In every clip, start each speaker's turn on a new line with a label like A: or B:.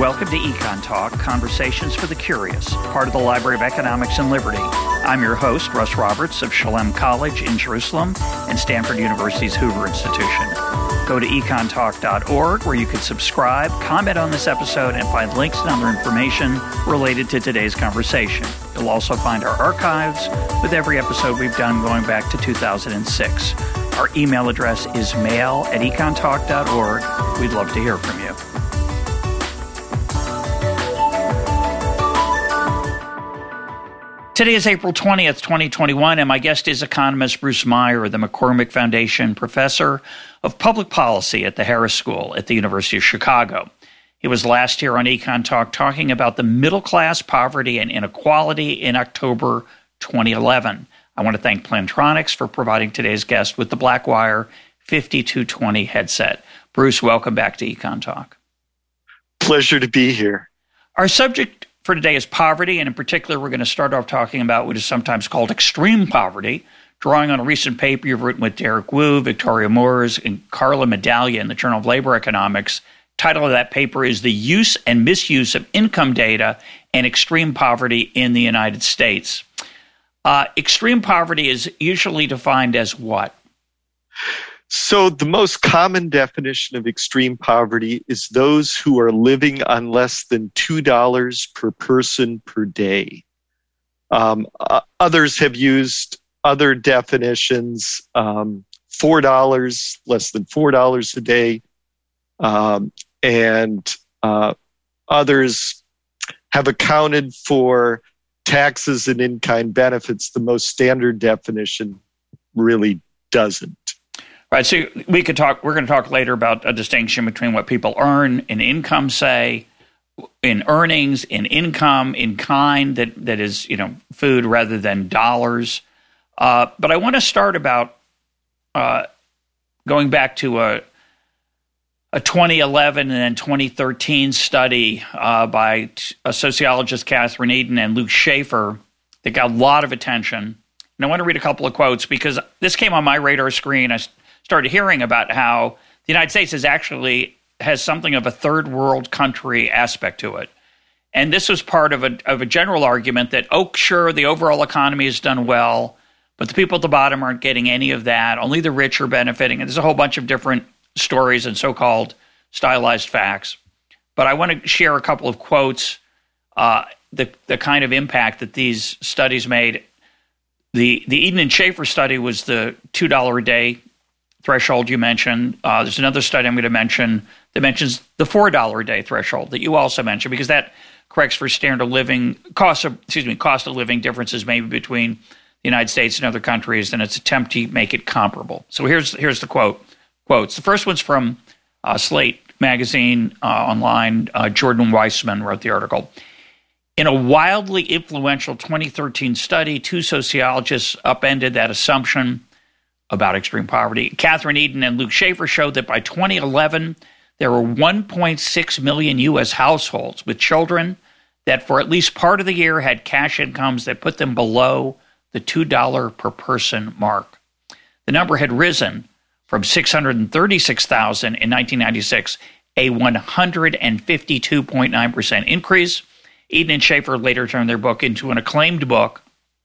A: Welcome to Econ Talk, Conversations for the Curious, part of the Library of Economics and Liberty. I'm your host, Russ Roberts of Shalem College in Jerusalem and Stanford University's Hoover Institution. Go to econtalk.org where you can subscribe, comment on this episode, and find links and other information related to today's conversation. You'll also find our archives with every episode we've done going back to 2006. Our email address is mail@econtalk.org. We'd love to hear from you. Today is April 20th, 2021, and my guest is economist Bruce Meyer, the McCormick Foundation Professor of Public Policy at the Harris School at the University of Chicago. He was last here on Econ Talk talking about the middle class poverty and inequality in October 2011. I want to thank Plantronics for providing today's guest with the Blackwire 5220 headset. Bruce, welcome back to Econ Talk.
B: Pleasure to be here.
A: Our subject for today is poverty, and in particular, we're going to start off talking about what is sometimes called extreme poverty, drawing on a recent paper you've written with Derek Wu, Victoria Moores, and Carla Medaglia in the Journal of Labor Economics. Title of that paper is The Use and Misuse of Income Data and Extreme Poverty in the United States. Extreme poverty is usually defined as what?
B: So the most common definition of extreme poverty is those who are living on less than $2 per person per day. Others have used other definitions, $4, less than $4 a day, and others have accounted for taxes and in-kind benefits. The most standard definition really doesn't.
A: Right, so we're going to talk later about a distinction between what people earn in income, say, in earnings, in income, in kind, that is, food rather than dollars. But I want to start about going back to a 2011 and then 2013 study by a sociologist, Catherine Eden, and Luke Schaefer that got a lot of attention. And I want to read a couple of quotes because this came on my radar screen. I started hearing about how the United States has something of a third world country aspect to it. And this was part of a general argument that, sure, the overall economy has done well, but the people at the bottom aren't getting any of that. Only the rich are benefiting. And there's a whole bunch of different stories and so-called stylized facts. But I want to share a couple of quotes, the kind of impact that these studies made. The Eden and Schaefer study was the $2 a day threshold you mentioned. There's another study I'm going to mention that mentions the $4 a day threshold that you also mentioned, because that corrects for standard of living cost of living differences maybe between the United States and other countries, and its attempt to make it comparable. So here's the quotes. The first one's from Slate magazine online. Jordan Weissman wrote the article. In a wildly influential 2013 study, two sociologists upended that assumption about extreme poverty. Catherine Eden and Luke Schaefer showed that by 2011, there were 1.6 million U.S. households with children that for at least part of the year had cash incomes that put them below the $2 per person mark. The number had risen from 636,000 in 1996, a 152.9% increase. Eden and Schaefer later turned their paper into an acclaimed book,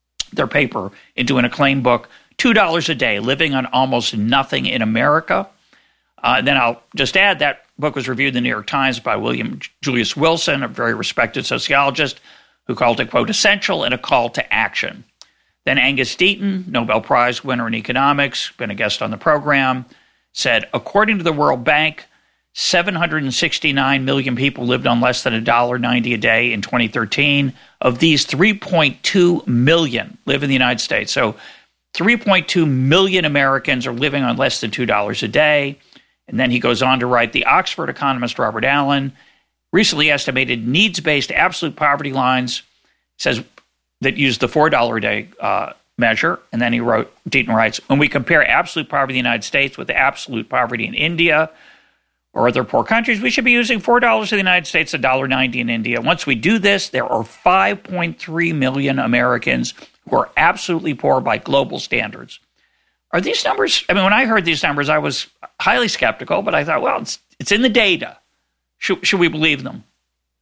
A: $2 a day, living on almost nothing in America. Then I'll just add that book was reviewed in the New York Times by William Julius Wilson, a very respected sociologist, who called it, quote, essential and a call to action. Then Angus Deaton, Nobel Prize winner in economics, been a guest on the program, said, according to the World Bank, 769 million people lived on less than $1.90 a day in 2013. Of these, 3.2 million live in the United States. So 3.2 million Americans are living on less than $2 a day. And then he goes on to write, the Oxford economist Robert Allen recently estimated needs-based absolute poverty lines, says, that use the $4 a day measure. And then Deaton writes, when we compare absolute poverty in the United States with absolute poverty in India or other poor countries, we should be using $4 in the United States, $1.90 in India. Once we do this, there are 5.3 million Americans who are absolutely poor by global standards. Are these numbers, when I heard these numbers, I was highly skeptical, but I thought, well, it's in the data. Should we believe them?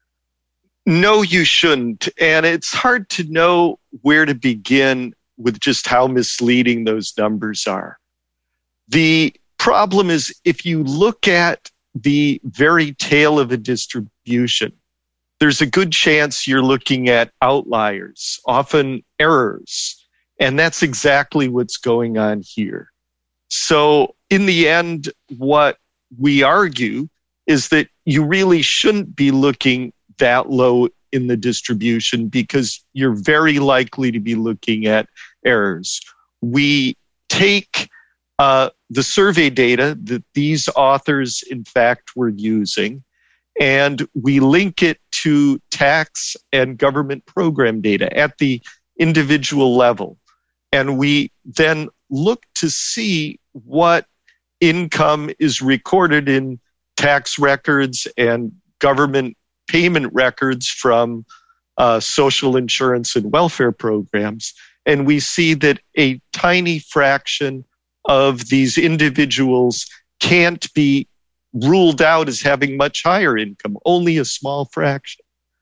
B: No, you shouldn't. And it's hard to know where to begin with just how misleading those numbers are. The problem is if you look at the very tail of a distribution, there's a good chance you're looking at outliers, often errors. And that's exactly what's going on here. So in the end, what we argue is that you really shouldn't be looking that low in the distribution because you're very likely to be looking at errors. We take the survey data that these authors, in fact, were using, and we link it to tax and government program data at the individual level. And we then look to see what income is recorded in tax records and government payment records from social insurance and welfare programs. And we see that a tiny fraction of these individuals can't be ruled out as having much higher income, only a small fraction.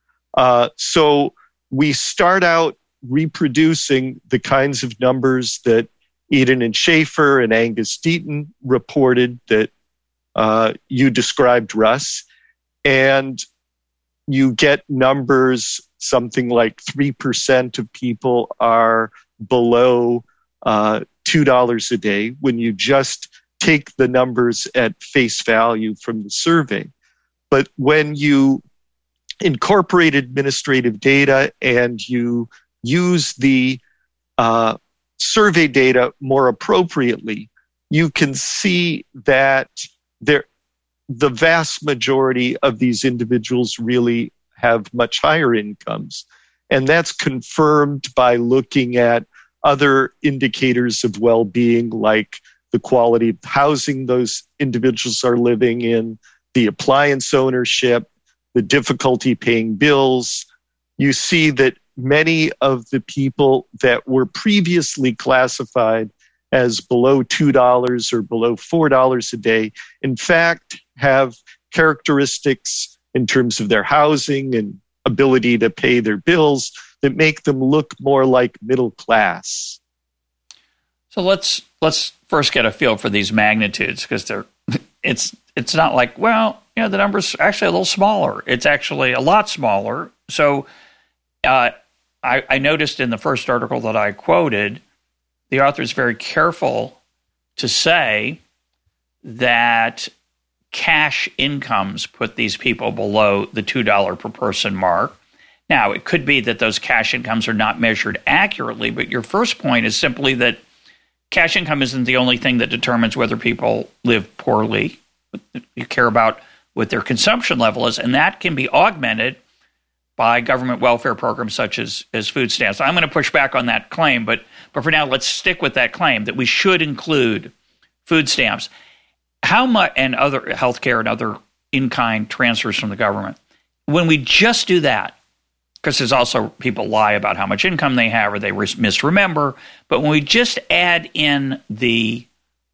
B: So we start out reproducing the kinds of numbers that Eden and Schaefer and Angus Deaton reported that you described, Russ. And you get numbers, something like 3% of people are below $2 a day when you just take the numbers at face value from the survey. But when you incorporate administrative data and you use the survey data more appropriately, you can see that the vast majority of these individuals really have much higher incomes. And that's confirmed by looking at other indicators of well-being, like the quality of housing those individuals are living in, the appliance ownership, the difficulty paying bills. You see that many of the people that were previously classified as below $2 or below $4 a day, in fact, have characteristics in terms of their housing and ability to pay their bills that make them look more like middle class.
A: So let's first get a feel for these magnitudes, because it's not like, well, the number's actually a little smaller. It's actually a lot smaller. So I noticed in the first article that I quoted, the author is very careful to say that cash incomes put these people below the $2 per person mark. Now, it could be that those cash incomes are not measured accurately, but your first point is simply that cash income isn't the only thing that determines whether people live poorly. You care about what their consumption level is, and that can be augmented by government welfare programs such as food stamps. I'm going to push back on that claim, but for now, let's stick with that claim that we should include food stamps. How much, and other healthcare and other in-kind transfers from the government, when we just do that, because there's also people lie about how much income they have or they misremember, but when we just add in the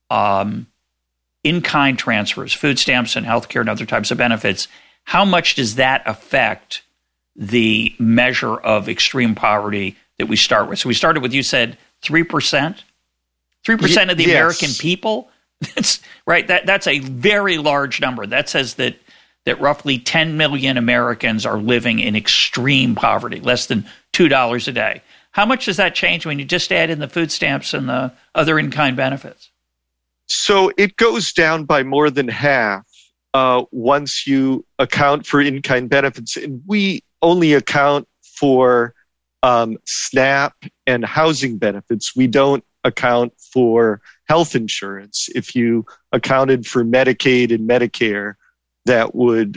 A: in-kind transfers, food stamps and healthcare and other types of benefits, how much does that affect the measure of extreme poverty that we start with? So we started with, you said 3%? 3% of the American people? That's right. That's a very large number. That says that roughly 10 million Americans are living in extreme poverty, less than $2 a day. How much does that change when you just add in the food stamps and the other in-kind benefits?
B: So it goes down by more than half once you account for in-kind benefits. And we only account for SNAP and housing benefits. We don't account for health insurance. If you accounted for Medicaid and Medicare, that would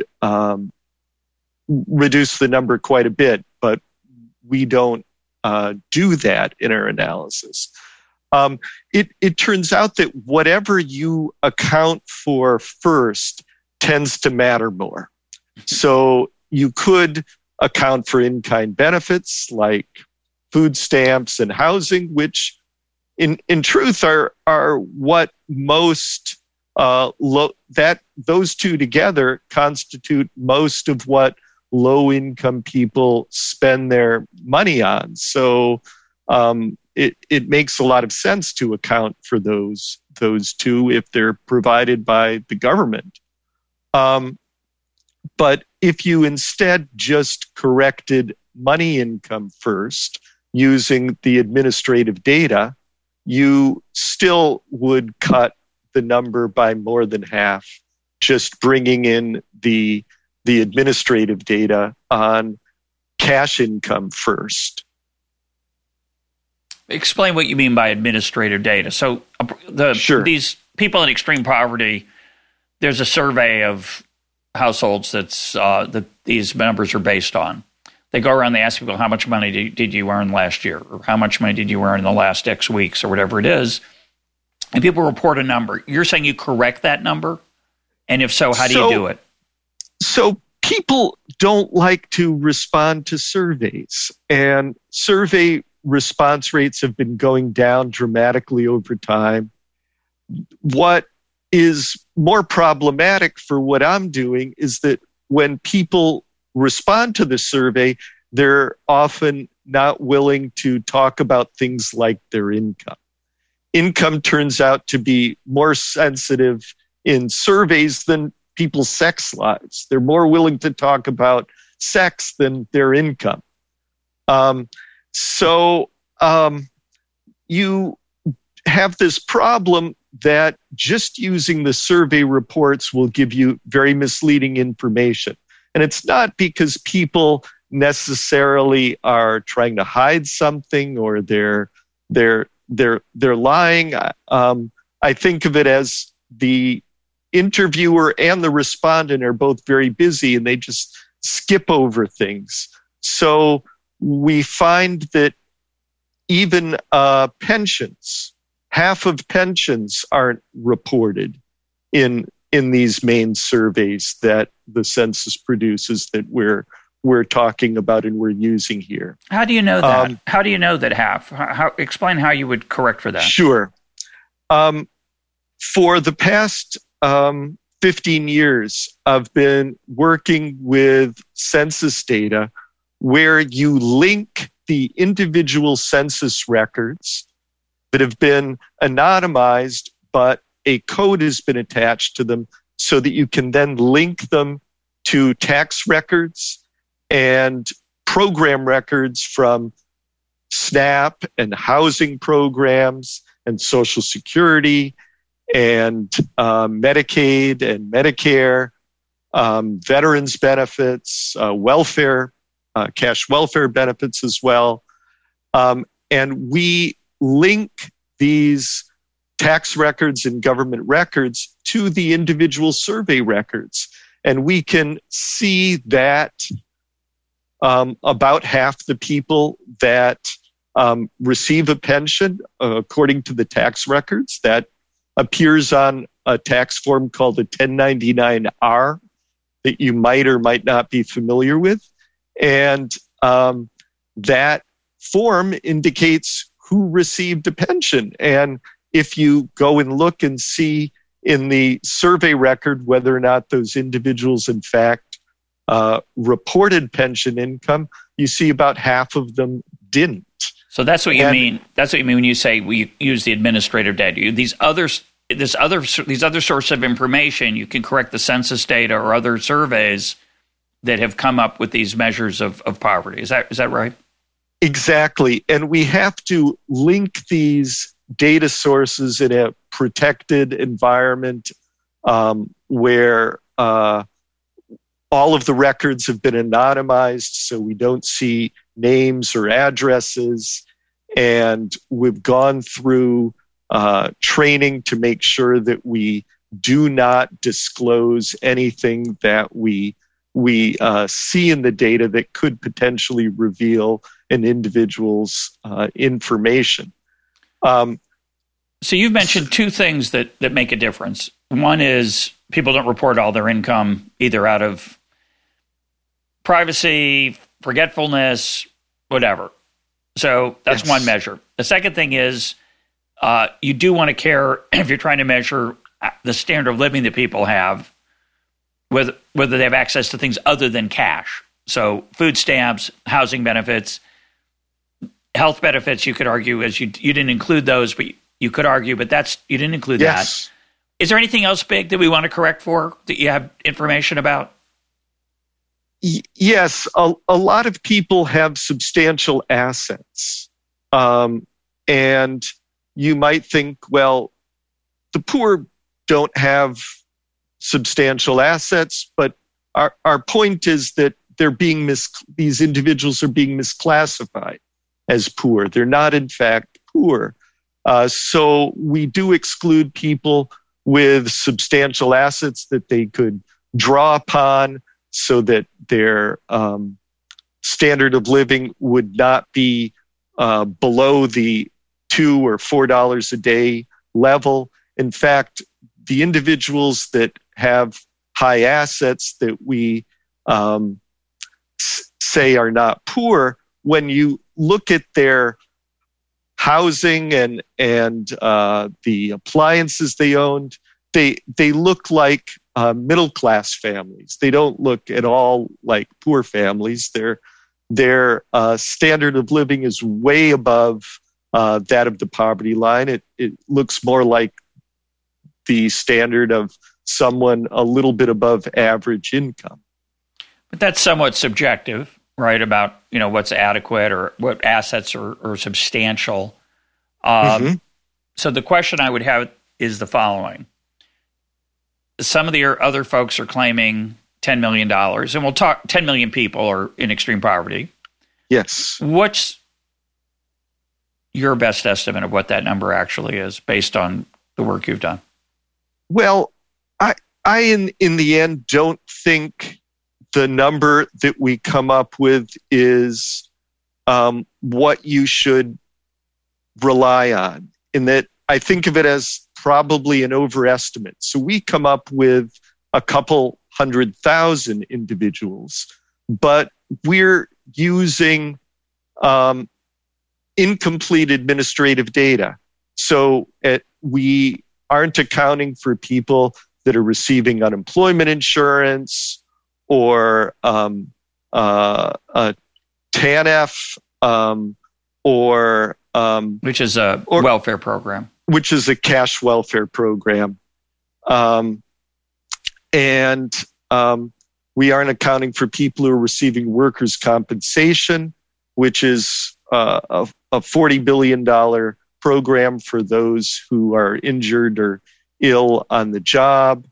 B: reduce the number quite a bit, but we don't do that in our analysis. It turns out that whatever you account for first tends to matter more. So you could account for in-kind benefits like food stamps and housing, which in truth are what most those two together constitute most of what low-income people spend their money on. So it makes a lot of sense to account for those two if they're provided by the government. But if you instead just corrected money income first using the administrative data, you still would cut the number by more than half, just bringing in the administrative data on cash income first.
A: Explain what you mean by administrative data. So these people in extreme poverty, there's a survey of households that these numbers are based on. They go around, they ask people, how much money did you earn last year? Or how much money did you earn in the last X weeks or whatever it is? And people report a number. You're saying you correct that number? And if so, how do you do it?
B: So people don't like to respond to surveys. And survey response rates have been going down dramatically over time. What is more problematic for what I'm doing is that when people respond to the survey, they're often not willing to talk about things like their income. Income turns out to be more sensitive in surveys than people's sex lives. They're more willing to talk about sex than their income. So you have this problem that just using the survey reports will give you very misleading information. And it's not because people necessarily are trying to hide something or they're lying. I think of it as the interviewer and the respondent are both very busy and they just skip over things. So we find that even pensions, half of pensions aren't reported in these main surveys that the census produces that we're talking about and we're using here.
A: How do you know that? How do you know that half? Explain how you would correct for that.
B: Sure. For the past 15 years, I've been working with census data where you link the individual census records that have been anonymized, but a code has been attached to them so that you can then link them to tax records and program records from SNAP and housing programs and Social Security and Medicaid and Medicare, veterans benefits, welfare, cash welfare benefits as well. And we link these tax records and government records to the individual survey records. And we can see that about half the people that receive a pension, according to the tax records, that appears on a tax form called a 1099-R that you might or might not be familiar with. And that form indicates who received a pension. And if you go and look and see in the survey record whether or not those individuals in fact reported pension income, you see about half of them didn't.
A: So that's what you mean. That's what you mean when you say we use the administrative data. These other sources of information, you can correct the census data or other surveys that have come up with these measures of poverty. Is that right?
B: Exactly. And we have to link these data sources in a protected environment where all of the records have been anonymized, so we don't see names or addresses. And we've gone through training to make sure that we do not disclose anything that we see in the data that could potentially reveal an individual's information.
A: So you've mentioned two things that make a difference. One is people don't report all their income either out of privacy, forgetfulness, whatever. So that's
B: Yes.
A: one measure. The second thing is you do want to care if you're trying to measure the standard of living that people have, whether they have access to things other than cash. So food stamps, housing benefits, health benefits, you could argue, as you didn't include those, but you could argue, but you didn't include
B: yes.
A: that. Is there anything else big that we want to correct for that you have information about?
B: Yes, a lot of people have substantial assets. And you might think, well, the poor don't have substantial assets, but our point is that these individuals are being misclassified as poor. They're not, in fact, poor. So we do exclude people with substantial assets that they could draw upon so that their standard of living would not be below the $2 or $4 a day level. In fact, the individuals that have high assets that we say are not poor, when you look at their housing and the appliances they owned, they look like middle class families. They don't look at all like poor families. Their standard of living is way above that of the poverty line. It looks more like the standard of someone a little bit above average income.
A: But that's somewhat subjective, right? About what's adequate or what assets are substantial. So the question I would have is the following. Some of the other folks are claiming $10 million, and we'll talk 10 million people are in extreme poverty.
B: Yes.
A: What's your best estimate of what that number actually is based on the work you've done?
B: Well, I in the end don't think the number that we come up with is what you should rely on, in that I think of it as probably an overestimate. So we come up with a couple 100,000 individuals, but we're using incomplete administrative data. So we aren't accounting for people that are receiving unemployment insurance or TANF or
A: which is a welfare program.
B: Which is a cash welfare program. And we aren't accounting for people who are receiving workers' compensation, which is a $40 billion program for those who are injured or ill on the job.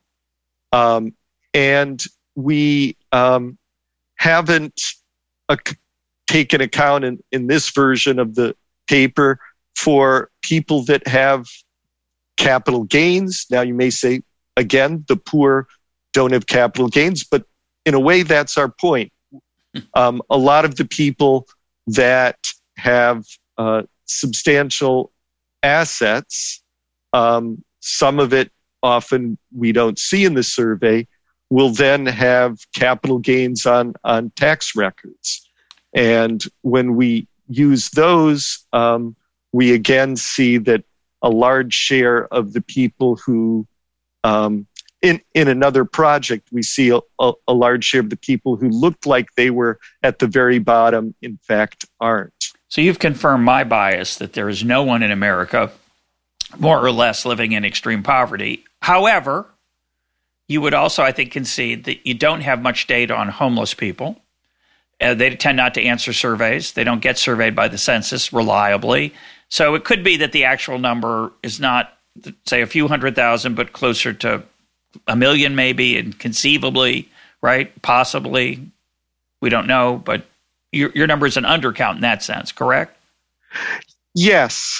B: And we haven't taken account in this version of the paper for people that have capital gains. Now, you may say, again, the poor don't have capital gains, but in a way, that's our point. A lot of the people that have substantial assets, some of it often we don't see in the survey, will then have capital gains on tax records. And when we use those, we again see that a large share of the people who, in another project, we see a large share of the people who looked like they were at the very bottom, in fact, aren't.
A: So you've confirmed my bias that there is no one in America more or less living in extreme poverty. However, you would also, I think, concede that you don't have much data on homeless people. They tend not to answer surveys. They don't get surveyed by the census reliably. So it could be that the actual number is not, say, a few 100,000, but closer to 1 million maybe, and conceivably, right? Possibly. We don't know, but your number is an undercount in that sense, correct?
B: Yes.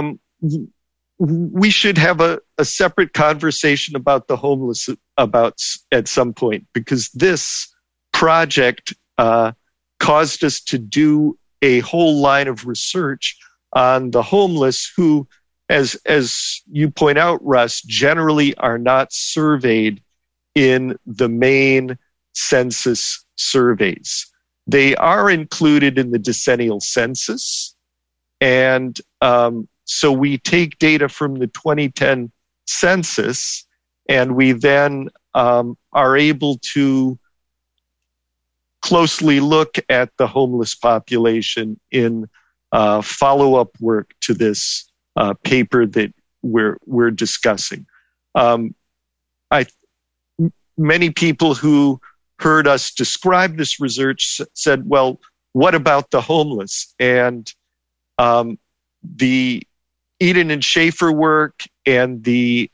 B: We should have a separate conversation about the homeless at some point, because this project caused us to do a whole line of research on the homeless who, as you point out, Russ, generally are not surveyed in the main census surveys. They are included in the decennial census. And so we take data from the 2010 census, and we then are able to closely look at the homeless population in follow-up work to this paper that we're discussing. Many people who heard us describe this research said, well, what about the homeless? And the Eden and Schaefer work and the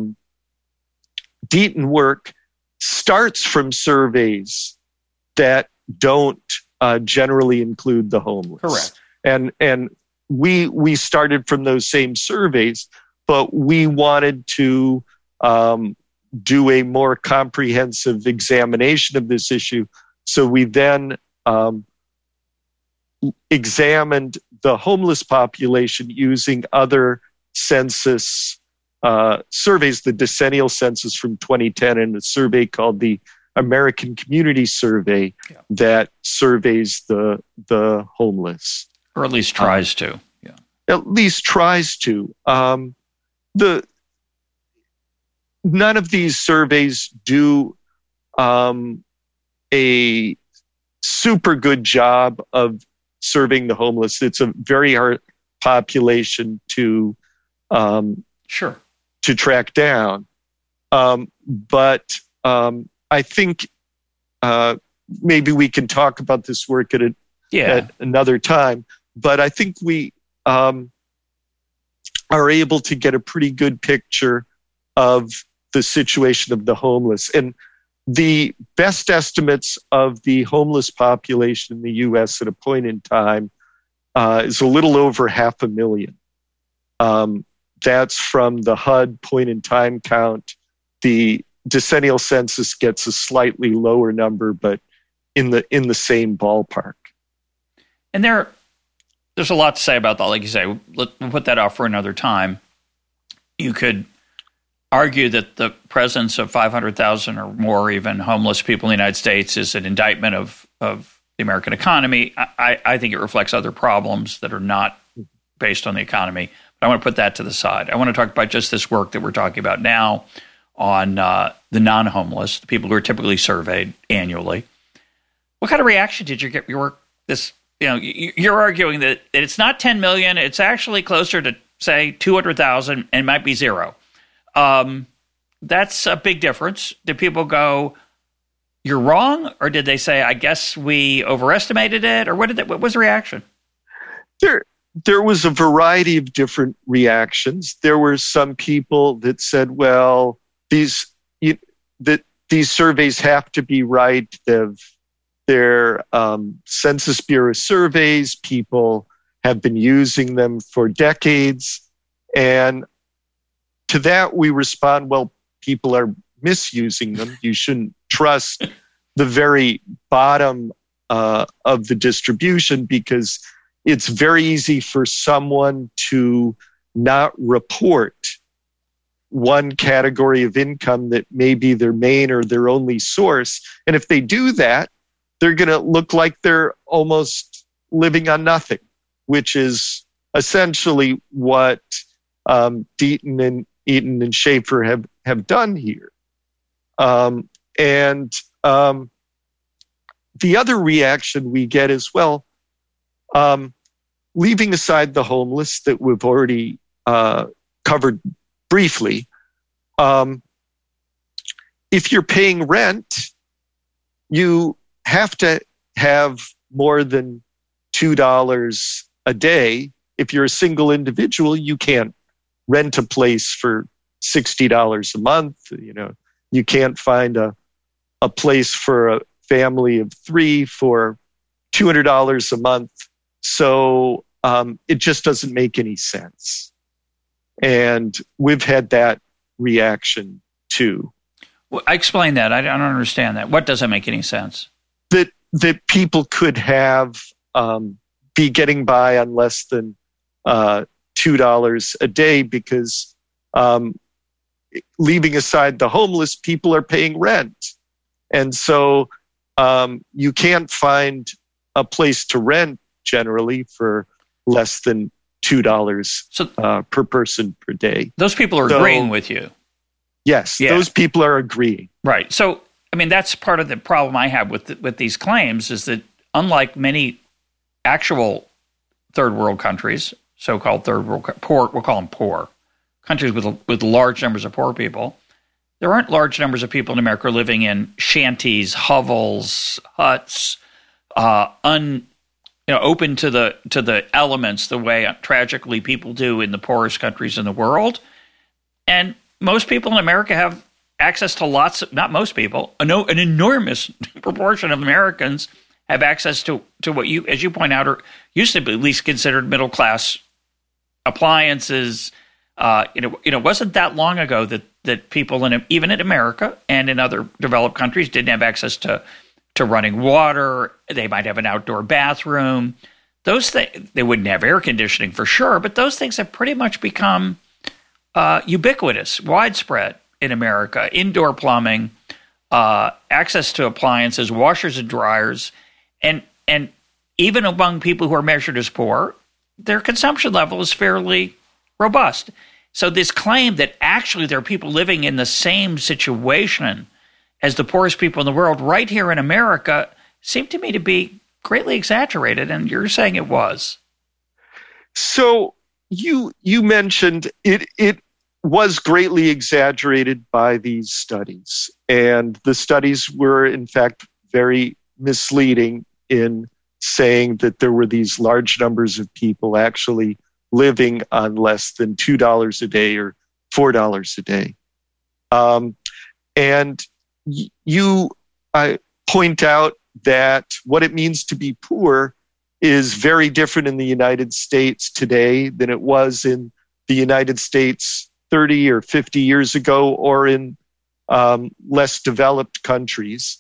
B: Deaton work starts from surveys that don't generally include the homeless.
A: Correct.
B: And we started from those same surveys, but we wanted to do a more comprehensive examination of this issue. So we then examined the homeless population using other census surveys, the decennial census from 2010 and a survey called the American Community Survey that surveys the homeless.
A: Or at least tries to. Yeah.
B: At least tries to. None of these surveys do a super good job of serving the homeless. It's a very hard population to track down. But I think maybe we can talk about this work at another time. But I think we are able to get a pretty good picture of the situation of the homeless. And the best estimates of the homeless population in the U.S. at a point in time is a little over 500,000. That's from the HUD point-in-time count. The decennial census gets a slightly lower number, but in the same ballpark.
A: And there's a lot to say about that. Like you say, we'll put that off for another time. You could argue that the presence of 500,000 or more even homeless people in the United States is an indictment of the American economy. I think it reflects other problems that are not based on the economy. But I want to put that to the side. I want to talk about just this work that we're talking about now on the non-homeless, the people who are typically surveyed annually. What kind of reaction did you get your work? You're arguing that it's not 10 million. It's actually closer to, say, 200,000 and might be zero. That's a big difference. Did people go, you're wrong? Or did they say, I guess we overestimated it? Or what was the reaction?
B: There was a variety of different reactions. There were some people that said, well, these surveys have to be right. They're Census Bureau surveys. People have been using them for decades. And to that, we respond, well, people are misusing them. You shouldn't trust the very bottom of the distribution because it's very easy for someone to not report one category of income that may be their main or their only source. And if they do that, they're going to look like they're almost living on nothing, which is essentially what Deaton and Schaefer have done here. And the other reaction we get is, well, leaving aside the homeless that we've already covered briefly, if you're paying rent, you have to have more than $2 a day. If you're a single individual, you can't rent a place for $60 a month. You can't find a place for a family of 3 for $200 a month. So it just doesn't make any sense. And we've had that reaction too.
A: Well, I explain that. I don't understand that. What doesn't make any sense?
B: That people could have be getting by on less than $2 a day because leaving aside the homeless, people are paying rent. And so you can't find a place to rent generally for less than $2 per person per day.
A: Those people are agreeing with you.
B: Yes, those people are agreeing.
A: Right. So I mean, that's part of the problem I have with these claims is that unlike many actual third world countries, so-called third world poor, we'll call them poor countries with large numbers of poor people, there aren't large numbers of people in America living in shanties, hovels, huts, open to the elements the way tragically people do in the poorest countries in the world. And most people in America have access to lots of, not most people, an enormous proportion of Americans have access to what you, as you point out, are used to be at least considered middle class appliances. It wasn't that long ago that people even in America and in other developed countries didn't have access to running water. They might have an outdoor bathroom. Those things, they wouldn't have air conditioning for sure, but those things have pretty much become ubiquitous, widespread in America. Indoor plumbing, access to appliances, washers and dryers, and even among people who are measured as poor, their consumption level is fairly robust. So this claim that actually there are people living in the same situation as the poorest people in the world right here in America seemed to me to be greatly exaggerated, and you're saying it was.
B: So you mentioned it was greatly exaggerated by these studies, and the studies were in fact very misleading in saying that there were these large numbers of people actually living on less than $2 a day or $4 a day. And you point out that what it means to be poor is very different in the United States today than it was in the United States 30 or 50 years ago, or in less developed countries.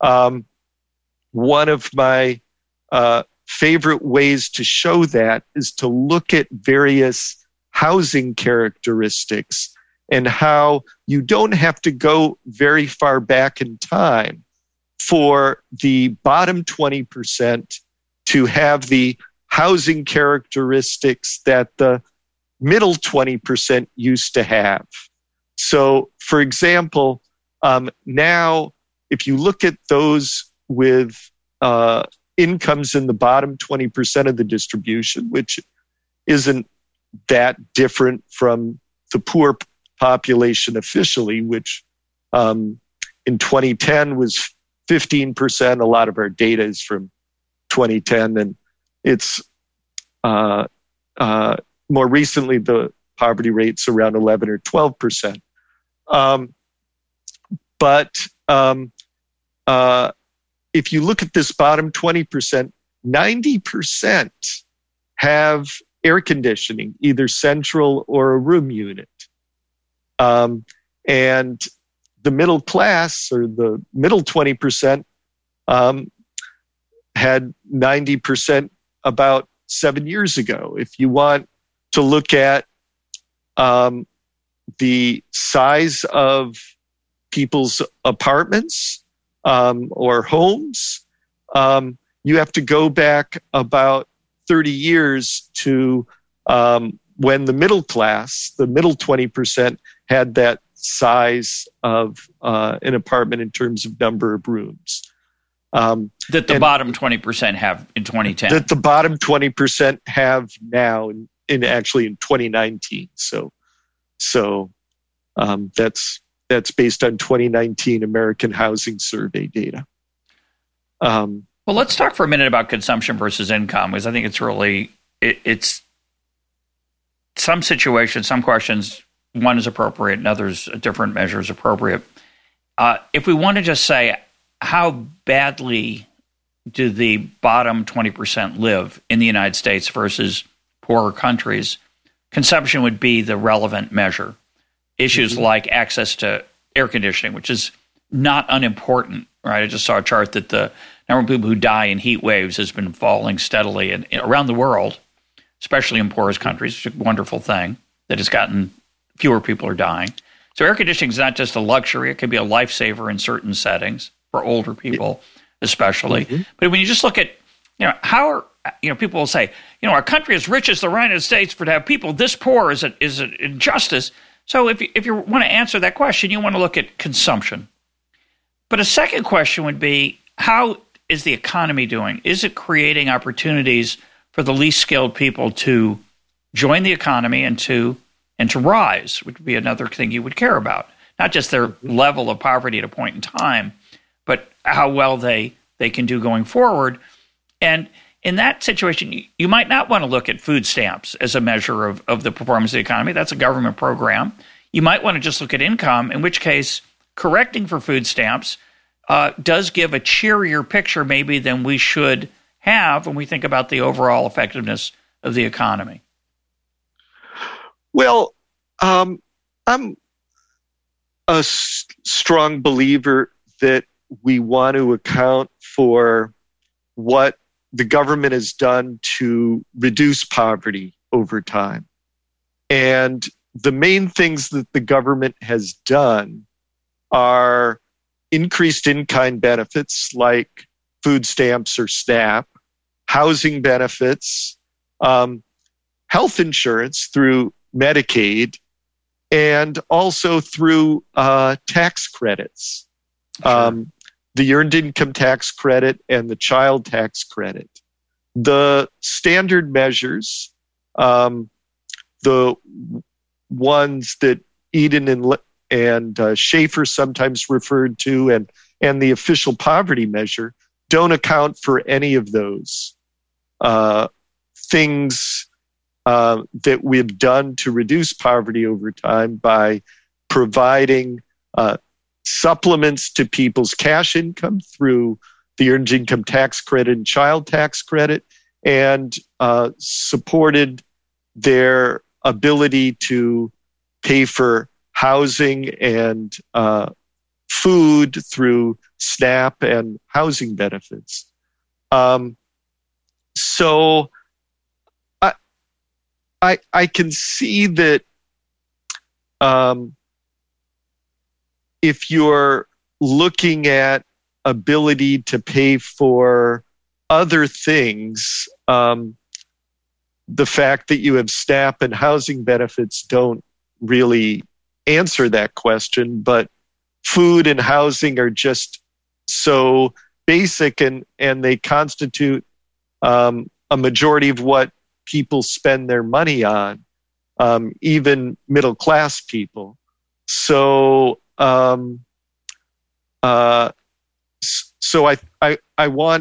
B: One of my favorite ways to show that is to look at various housing characteristics and how you don't have to go very far back in time for the bottom 20% to have the housing characteristics that the middle 20% used to have. So, for example, now if you look at those with incomes in the bottom 20% of the distribution, which isn't that different from the poor population officially, which in 2010 was 15%. A lot of our data is from 2010, and it's more recently the poverty rate's around 11 or 12%. But if you look at this bottom 20%, 90% have air conditioning, either central or a room unit. And the middle class, or the middle 20%, had 90% about 7 years ago. If you want to look at the size of people's apartments or homes, you have to go back about 30 years to when the middle class, the middle 20%, had that size of an apartment in terms of number of rooms.
A: That the bottom 20% have in 2010.
B: That the bottom 20% have now in actually in 2019. So that's based on 2019 American Housing Survey data.
A: Well, let's talk for a minute about consumption versus income, because I think it's really, it's some situations, some questions, one is appropriate and others, a different measure is appropriate. If we want to just say, how badly do the bottom 20% live in the United States versus poorer countries, consumption would be the relevant measure. Issues like access to air conditioning, which is not unimportant, right? I just saw a chart that the number of people who die in heat waves has been falling steadily around the world, especially in poorest countries. It's a wonderful thing that has gotten fewer people are dying. So air conditioning is not just a luxury. It can be a lifesaver in certain settings for older people, especially. Mm-hmm. But when you just look at, how are, people will say, our country as rich as the United States, for to have people this poor is an injustice. So if you want to answer that question, you want to look at consumption. But a second question would be, how is the economy doing? Is it creating opportunities for the least skilled people to join the economy and to rise, which would be another thing you would care about? Not just their level of poverty at a point in time, but how well they can do going forward. And in that situation, you might not want to look at food stamps as a measure of the performance of the economy. That's a government program. You might want to just look at income, in which case correcting for food stamps does give a cheerier picture maybe than we should have when we think about the overall effectiveness of the economy.
B: Well, I'm a strong believer that we want to account for what the government has done to reduce poverty over time. And the main things that the government has done are increased in-kind benefits like food stamps or SNAP, housing benefits, health insurance through Medicaid, and also through tax credits, sure. The earned income tax credit and the child tax credit. The standard measures, the ones that Eden and Schaefer sometimes referred to, and the official poverty measure, don't account for any of those things that we've done to reduce poverty over time by providing supplements to people's cash income through the earned income tax credit and child tax credit, and supported their ability to pay for housing and food through SNAP and housing benefits. So I can see that if you're looking at ability to pay for other things, the fact that you have SNAP and housing benefits don't really answer that question, but food and housing are just so basic, and they constitute a majority of what people spend their money on, even middle class people. So, so I want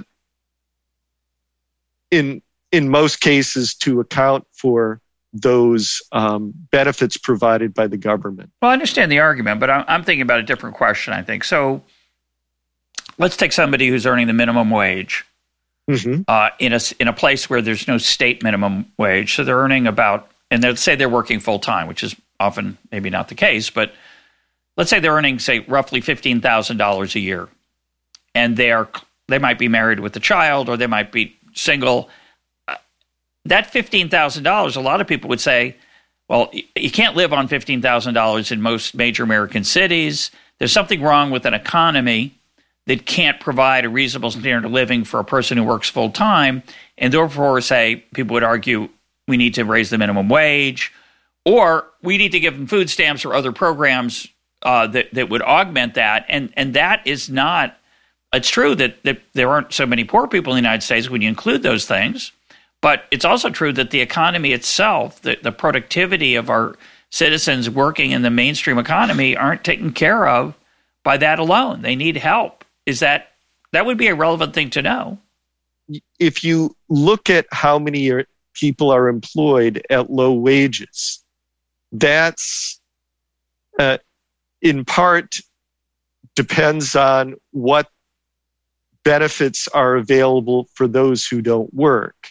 B: in most cases to account for those benefits provided by the government.
A: Well, I understand the argument, but I'm thinking about a different question, I think. So let's take somebody who's earning the minimum wage. Mm-hmm. In a place where there's no state minimum wage. So they're earning about, and let's say they're working full time, which is often maybe not the case, but let's say they're earning, say, roughly $15,000 a year. And they might be married with a child, or they might be single. That $15,000, a lot of people would say, well, you can't live on $15,000 in most major American cities. There's something wrong with an economy that can't provide a reasonable standard of living for a person who works full time, and therefore, say, people would argue we need to raise the minimum wage, or we need to give them food stamps or other programs that would augment that. And that is not. It's true that there aren't so many poor people in the United States when you include those things, but it's also true that the economy itself, the productivity of our citizens working in the mainstream economy, aren't taken care of by that alone. They need help. That would be a relevant thing to know.
B: If you look at how many people are employed at low wages, that's in part depends on what benefits are available for those who don't work.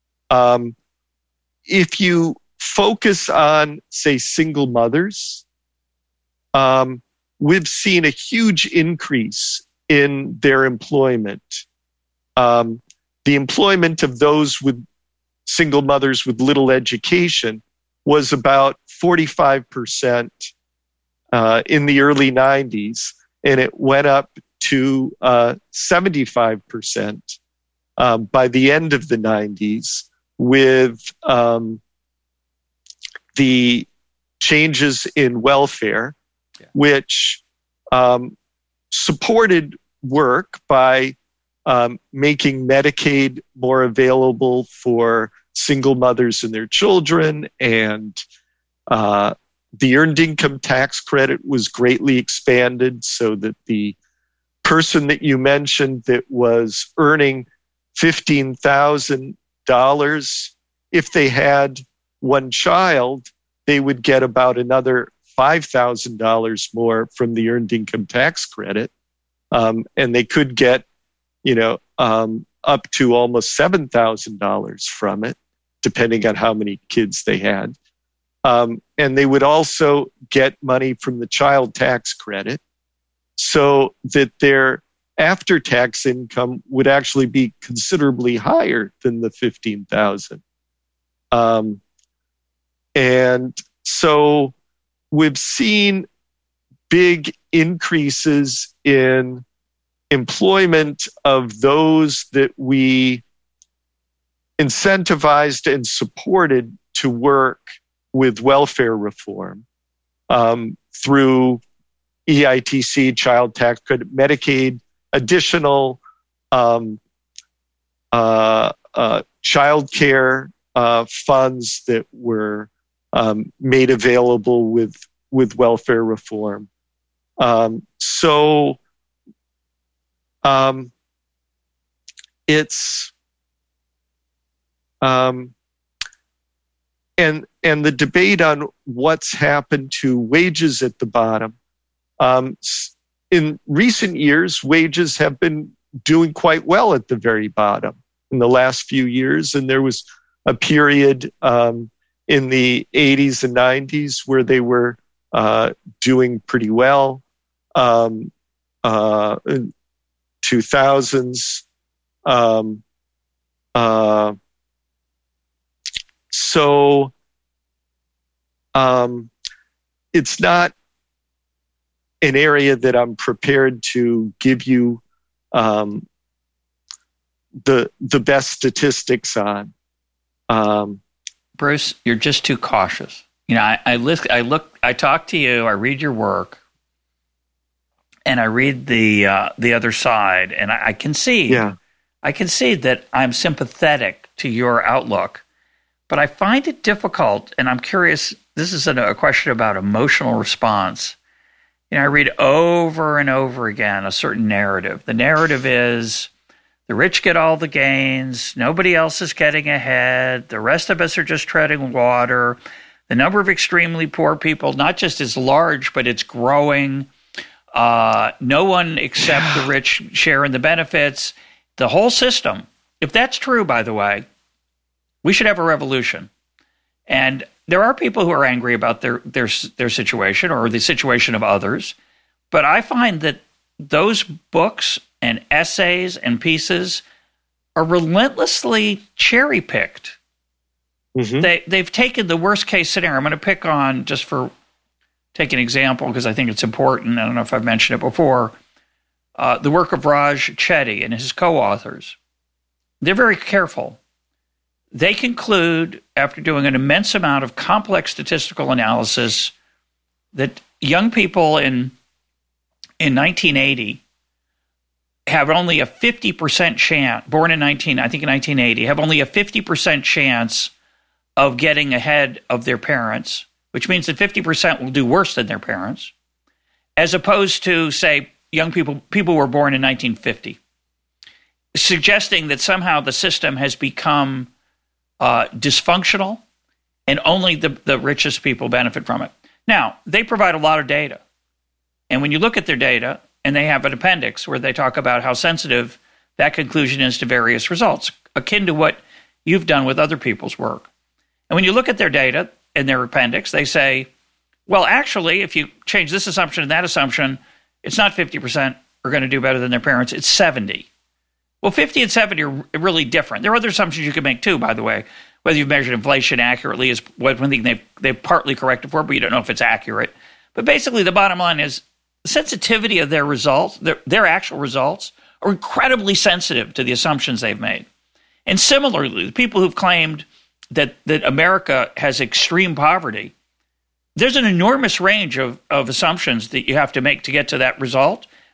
B: If you focus on, say, single mothers, we've seen a huge increase in their employment. The employment of those with single mothers with little education was about 45% in the early 90s, and it went up to 75% by the end of the 90s with the changes in welfare, which supported work by making Medicaid more available for single mothers and their children, and the earned income tax credit was greatly expanded so that the person that you mentioned that was earning $15,000, if they had one child, they would get about another $5,000 more from the earned income tax credit. And they could get, up to almost $7,000 from it, depending on how many kids they had. And they would also get money from the child tax credit so that their after-tax income would actually be considerably higher than the $15,000. And so we've seen big increases in employment of those that we incentivized and supported to work with welfare reform through EITC, child tax credit, Medicaid, additional child care funds that were made available with welfare reform. It's and the debate on what's happened to wages at the bottom. In recent years, wages have been doing quite well at the very bottom in the last few years, and there was a period in the 80s and 90s where they were doing pretty well. In 2000s. It's not an area that I'm prepared to give you the best statistics on.
A: Bruce, you're just too cautious. I talk to you, I read your work, and I read the other side, and I can see, that I'm sympathetic to your outlook, but I find it difficult, and I'm curious. This is a question about emotional response. I read over and over again a certain narrative. The narrative is the rich get all the gains, nobody else is getting ahead, the rest of us are just treading water. The number of extremely poor people not just is large, but it's growing. No one except the rich share in the benefits. The whole system, if that's true, by the way, we should have a revolution. And there are people who are angry about their situation or the situation of others. But I find that those books and essays and pieces are relentlessly cherry-picked. Mm-hmm. They've taken the worst-case scenario. I'm going to pick on, just for take an example because I think it's important. I don't know if I've mentioned it before. The work of Raj Chetty and his co-authors. They're very careful. They conclude, after doing an immense amount of complex statistical analysis, that young people in 1980 have only a 50% chance, born in 1980, have only a 50% chance of getting ahead of their parents, which means that 50% will do worse than their parents, as opposed to, say, young people who were born in 1950, suggesting that somehow the system has become dysfunctional and only the richest people benefit from it. Now, they provide a lot of data. And when you look at their data, and they have an appendix where they talk about how sensitive that conclusion is to various results, akin to what you've done with other people's work. And when you look at their data in their appendix, they say, well, actually, if you change this assumption and that assumption, it's not 50% are going to do better than their parents, it's 70. Well, 50 and 70 are really different. There are other assumptions you can make too, by the way. Whether you've measured inflation accurately is one thing they've partly corrected for, but you don't know if it's accurate. But basically, the bottom line is the sensitivity of their results, their actual results, are incredibly sensitive to the assumptions they've made. And similarly, the people who've claimed that America has extreme poverty, there's an enormous range of assumptions that you have to make to get to that result.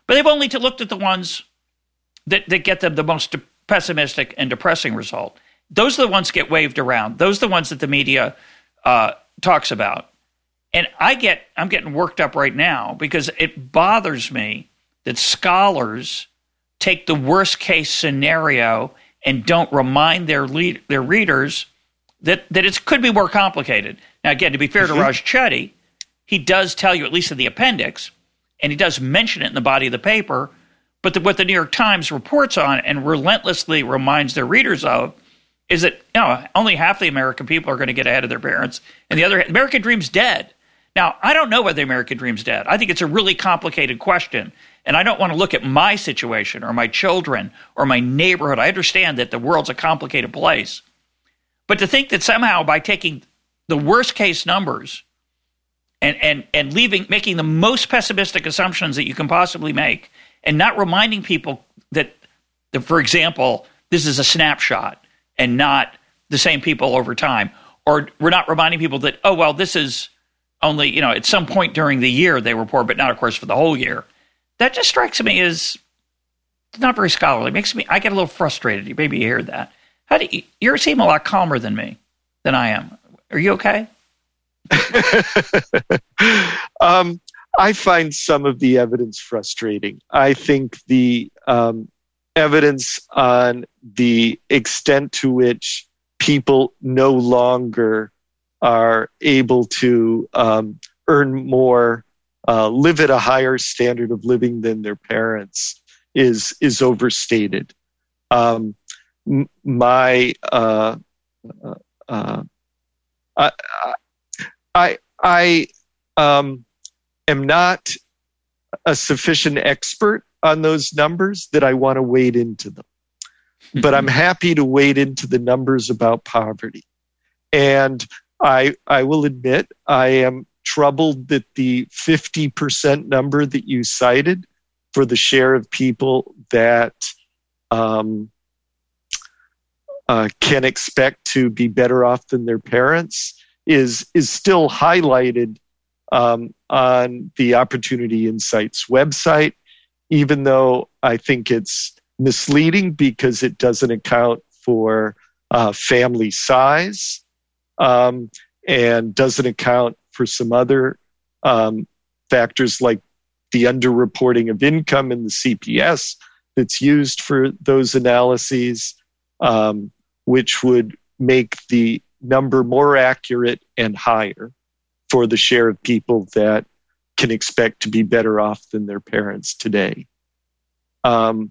A: But they've only looked at the ones that get them the most pessimistic and depressing result. Those are the ones that get waved around. Those are the ones that the media talks about. And I'm getting worked up right now because it bothers me that scholars take the worst case scenario and don't remind their readers that it could be more complicated. Now, again, to be fair to Raj Chetty, he does tell you, at least in the appendix, and he does mention it in the body of the paper, but what the New York Times reports on and relentlessly reminds their readers of is that only half the American people are going to get ahead of their parents, and the other, American dream's dead. Now, I don't know whether the American dream's dead. I think it's a really complicated question, and I don't want to look at my situation or my children or my neighborhood. I understand that the world's a complicated place. But to think that somehow by taking the worst case numbers and making the most pessimistic assumptions that you can possibly make and not reminding people that, for example, this is a snapshot and not the same people over time, or we're not reminding people that, this is only, at some point during the year they report, but not, of course, for the whole year. That just strikes me as not very scholarly. I get a little frustrated. Maybe you hear that. You seem a lot calmer than I am. Are you okay?
B: I find some of the evidence frustrating. I think the evidence on the extent to which people no longer are able to earn more, live at a higher standard of living than their parents is overstated. I am not a sufficient expert on those numbers that I want to wade into them. But I'm happy to wade into the numbers about poverty. And I will admit I am troubled that the 50% number that you cited for the share of people that can expect to be better off than their parents is still highlighted on the Opportunity Insights website, even though I think it's misleading because it doesn't account for family size and doesn't account for some other factors like the underreporting of income in the CPS that's used for those analyses, which would make the number more accurate and higher for the share of people that can expect to be better off than their parents today. I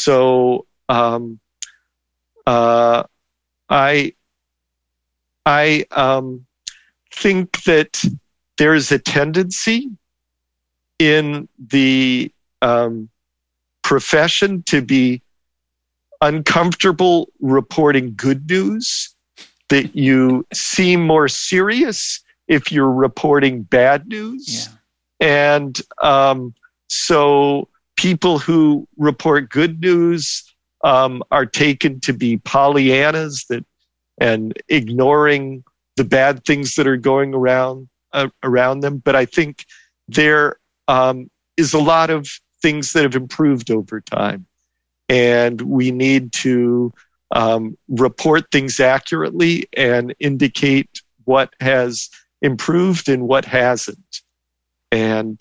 B: think that there is a tendency in the profession to be uncomfortable reporting good news, that you seem more serious if you're reporting bad news. Yeah. And so people who report good news are taken to be Pollyannas and ignoring the bad things that are going around them. But I think there is a lot of things that have improved over time. And we need to report things accurately and indicate what has improved and what hasn't. And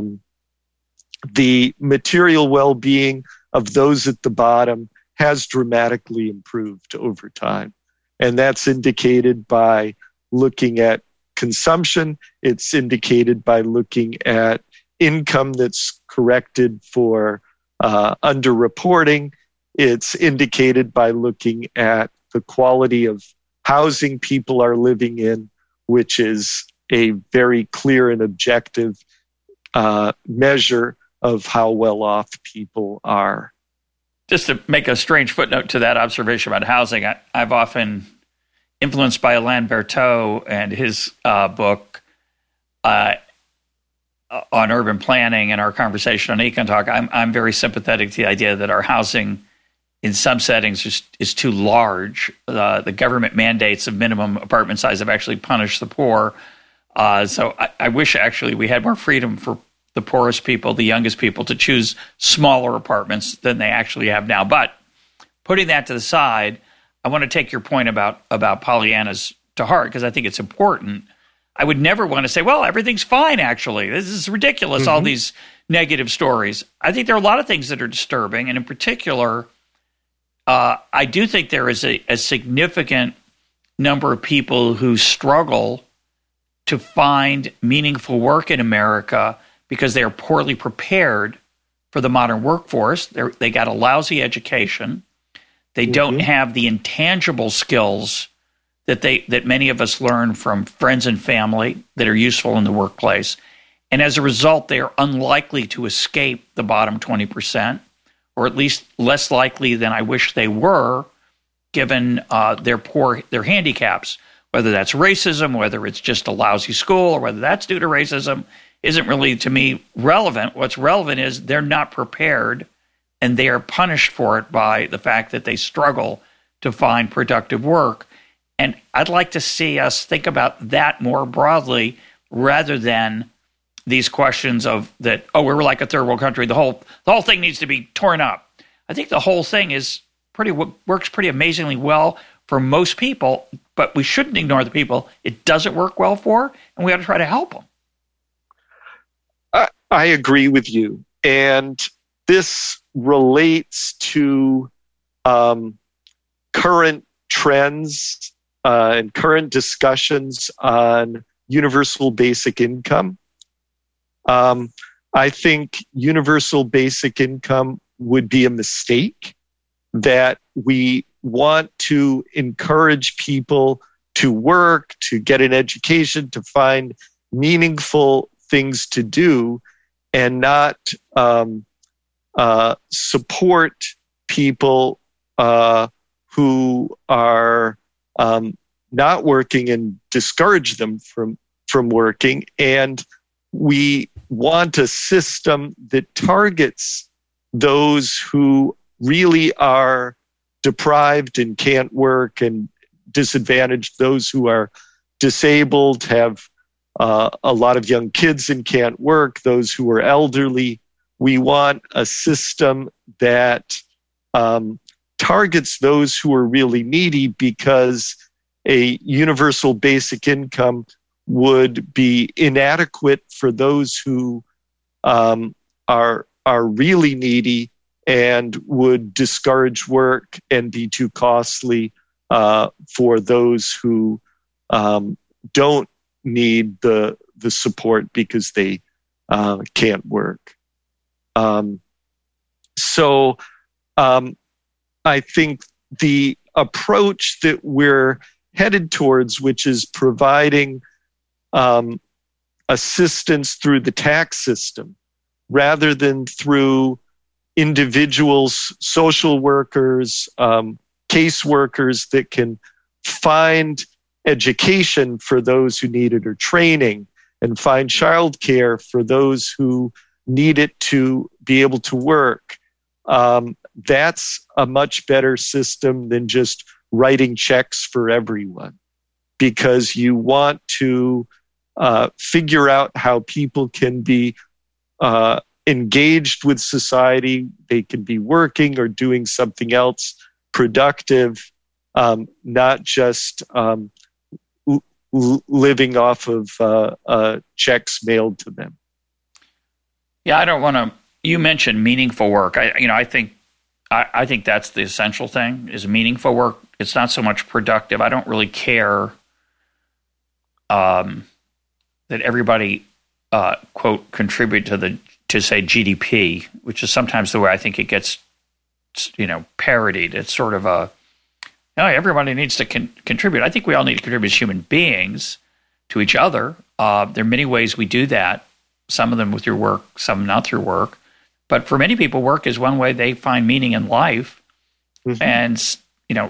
B: the material well-being of those at the bottom has dramatically improved over time. And that's indicated by looking at consumption. It's indicated by looking at income that's corrected for underreporting. It's indicated by looking at the quality of housing people are living in, which is a very clear and objective measure of how well off people are.
A: Just to make a strange footnote to that observation about housing, I've often, influenced by Alain Berthaud and his book on urban planning and our conversation on Econ Talk, I'm very sympathetic to the idea that our housing in some settings is too large. The government mandates of minimum apartment size have actually punished the poor. So I wish actually we had more freedom for the poorest people, the youngest people, to choose smaller apartments than they actually have now. But putting that to the side, I want to take your point about Pollyannas to heart, because I think it's important. I would never want to say, well, everything's fine, actually. This is ridiculous, all these negative stories. I think there are a lot of things that are disturbing, and in particular, I do think there is a significant number of people who struggle to find meaningful work in America because they are poorly prepared for the modern workforce. They got a lousy education. They don't have the intangible skills that many of us learn from friends and family that are useful in the workplace. And as a result, they are unlikely to escape the bottom 20%, or at least less likely than I wish they were, given their handicaps. Whether that's racism, whether it's just a lousy school, or whether that's due to racism, isn't really, to me, relevant. What's relevant is they're not prepared, and they are punished for it by the fact that they struggle to find productive work. And I'd like to see us think about that more broadly, rather than these questions of that, oh, we're like a third world country, the whole thing needs to be torn up. I think the whole thing works pretty amazingly well for most people, but we shouldn't ignore the people it doesn't work well for, and we ought to try to help them.
B: I agree with you. And this relates to current trends and current discussions on universal basic income. I think universal basic income would be a mistake, that we want to encourage people to work, to get an education, to find meaningful things to do, and not support people who are not working and discourage them from working. And we want a system that targets those who really are deprived and can't work, and disadvantaged, those who are disabled, have a lot of young kids and can't work, those who are elderly. We want a system that targets those who are really needy, because a universal basic income would be inadequate for those who are really needy, and would discourage work and be too costly for those who don't need the support because they can't work. So I think the approach that we're headed towards, which is providing assistance through the tax system rather than through individuals, social workers, caseworkers that can find education for those who need it, or training, and find childcare for those who need it to be able to work. That's a much better system than just writing checks for everyone, because you want to figure out how people can be engaged with society. They can be working or doing something else productive, not just living off of checks mailed to them.
A: Yeah, I don't want to. You mentioned meaningful work. I think that's the essential thing, is meaningful work. It's not so much productive. I don't really care that everybody quote contribute to say GDP, which is sometimes the way I think it gets parodied. It's sort of everybody needs to contribute. I think we all need to contribute as human beings to each other. There are many ways we do that. Some of them with your work, some not through work. But for many people, work is one way they find meaning in life. Mm-hmm. And,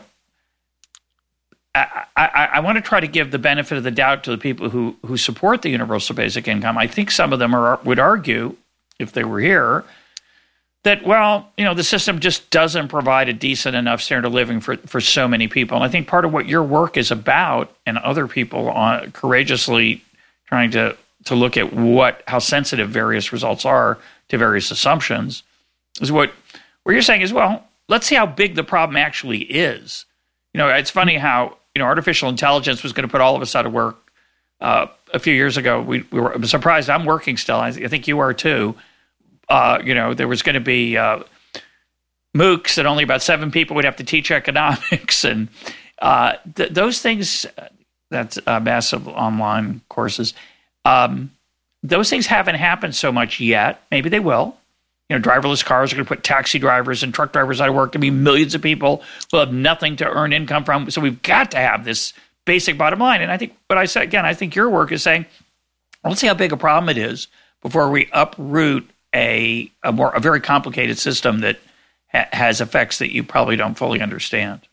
A: I want to try to give the benefit of the doubt to the people who support the universal basic income. I think some of them would argue, if they were here, that, the system just doesn't provide a decent enough standard of living for so many people. And I think part of what your work is about, and other people courageously trying to to look at how sensitive various results are to various assumptions, is what you're saying is, well, let's see how big the problem actually is. It's funny how artificial intelligence was going to put all of us out of work a few years ago. We were surprised. I'm working still. I think you are too. There was going to be MOOCs that only about 7 people would have to teach economics, and those things. That's massive online courses. Those things haven't happened so much yet. Maybe they will. Driverless cars are going to put taxi drivers and truck drivers out of work. There'll be millions of people who have nothing to earn income from. So we've got to have this basic bottom line. And I think what I said, again, I think your work is saying, let's see how big a problem it is before we uproot a very complicated system that has effects that you probably don't fully understand.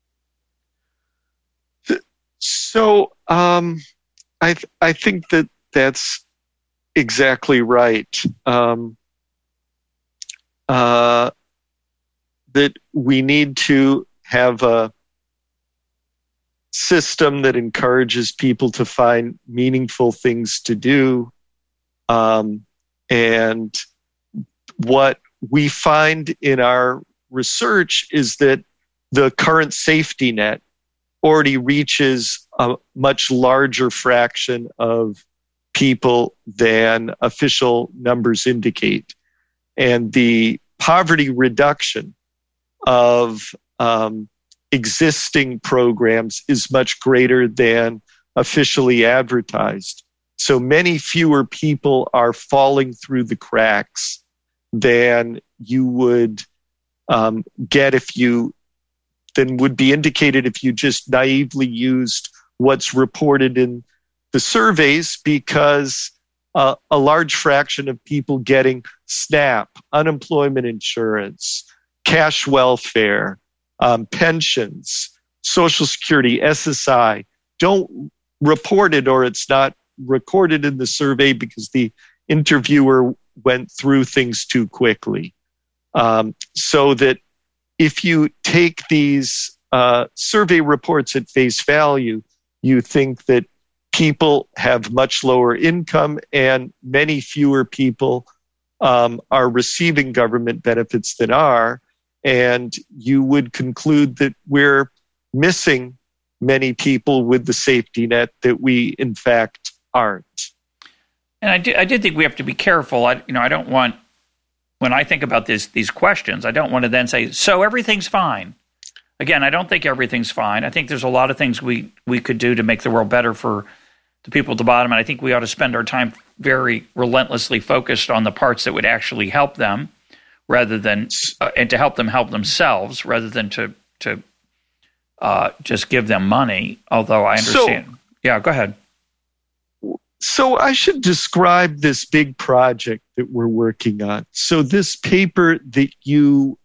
B: So I think that's exactly right. That we need to have a system that encourages people to find meaningful things to do. And what we find in our research is that the current safety net already reaches a much larger fraction of people than official numbers indicate. And the poverty reduction of existing programs is much greater than officially advertised. So many fewer people are falling through the cracks than you would get than would be indicated if you just naively used what's reported in the surveys, because a large fraction of people getting SNAP, unemployment insurance, cash welfare, pensions, Social Security, SSI, don't report it, or it's not recorded in the survey because the interviewer went through things too quickly. So that if you take these survey reports at face value, you think that people have much lower income and many fewer people are receiving government benefits than are. And you would conclude that we're missing many people with the safety net that we, in fact, aren't.
A: And I did think we have to be careful. I don't want, when I think about these questions, I don't want to then say, so everything's fine. Again, I don't think everything's fine. I think there's a lot of things we could do to make the world better for the people at the bottom. And I think we ought to spend our time very relentlessly focused on the parts that would actually help them, rather than and to help them help themselves, rather than to just give them money. Although I understand. Yeah, go ahead.
B: So I should describe this big project that we're working on. So this paper that you